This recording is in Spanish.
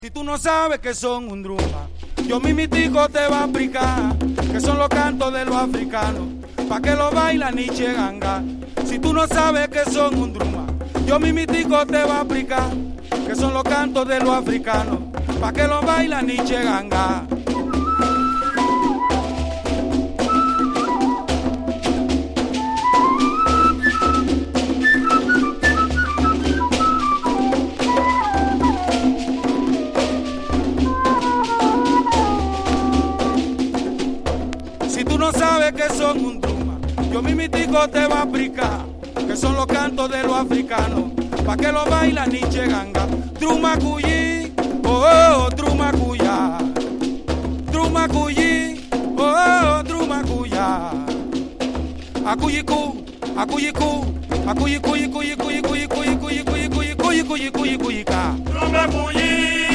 Si tú no sabes que son un druma, yo mimitico te va a explicar que son los cantos de los africanos, pa' que lo bailan y ganga. Si tú no sabes que son un druma, yo mimitico te va a explicar que son los cantos de los africanos, pa' que lo bailan y ganga. Si tú no sabes que son un druma, yo mimitico te va a explicar que son los cantos de los africanos, pa' que lo bailan y ganga. Druma cuyi, oh, oh, druma cuya. Druma cuyi, oh, oh, druma cuya. Akuyiku, akuyiku, akuyiku, kuyi, kuyi, kuyi, kuyi, kuyi, kuyi, kuyi, kuyi, kuyi, kuyi, kuyi, kuyi, ka. Druma cuyi.